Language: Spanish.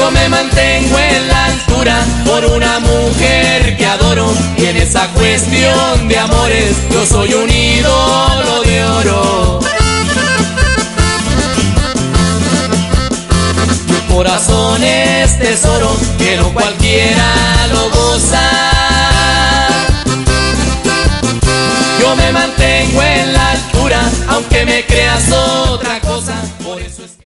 Yo me mantengo en la altura por una mujer que adoro, y en esa cuestión de amores yo soy un ídolo de oro. Mi corazón es tesoro que no cualquiera lo goza. Yo me mantengo en la altura aunque me creas otra cosa.